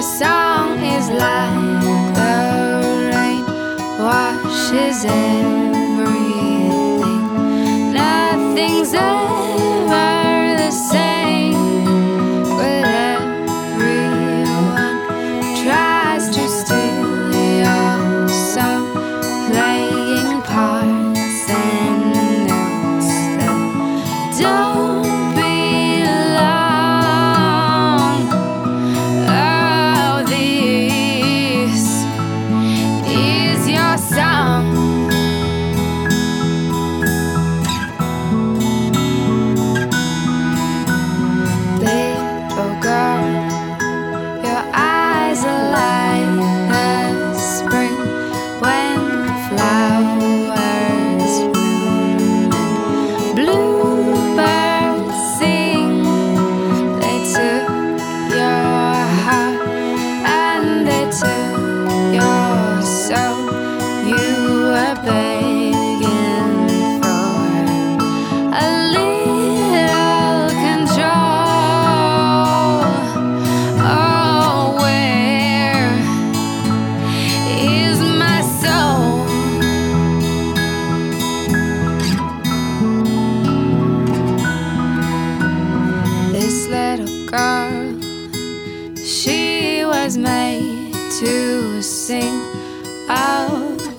Your song is like the rain, washes everything. Nothing's ever the same, but everyone tries to steal your song, playing parts and notes that don't belong. Oh, this is your song. Little girl, your eyes are like the spring when flowers bloom and bluebirds sing. They took your heart and they took your soul. You were begging for a little control. Oh, where is my soul? This little girl, she was made to sing. Oh,